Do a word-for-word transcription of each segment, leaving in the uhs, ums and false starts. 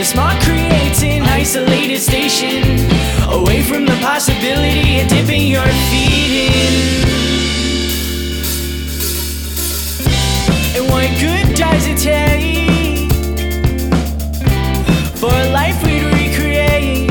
smart creates an isolated station, away from the possibility of dipping your feet in. And what good does it take for a life we'd recreate,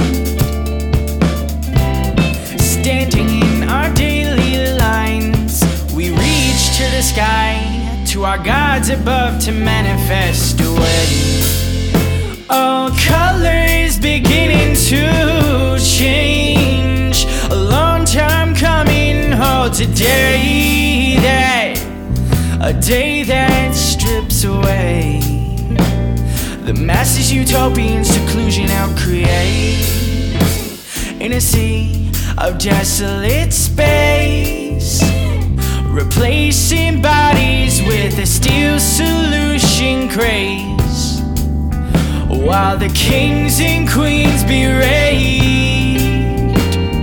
standing in our daily lines? We reach to the sky, to our gods above, to manifest away. All colors beginning to change, a long time coming. Oh, today that, a day that strips away the masses utopian seclusion out create, in a sea of desolate space, replacing bodies with a steel solution craze, while the kings and queens berate.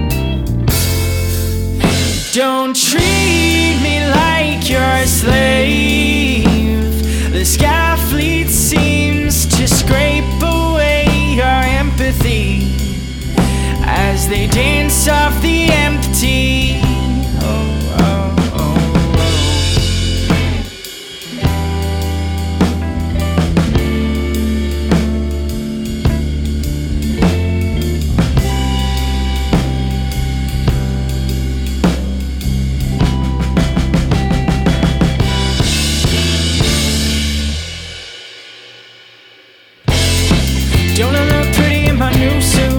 Don't treat me like you're a slave. The sky fleet seems to scrape away your empathy as they dance off the empty. Oh, oh, oh, don't I look pretty in my new suit?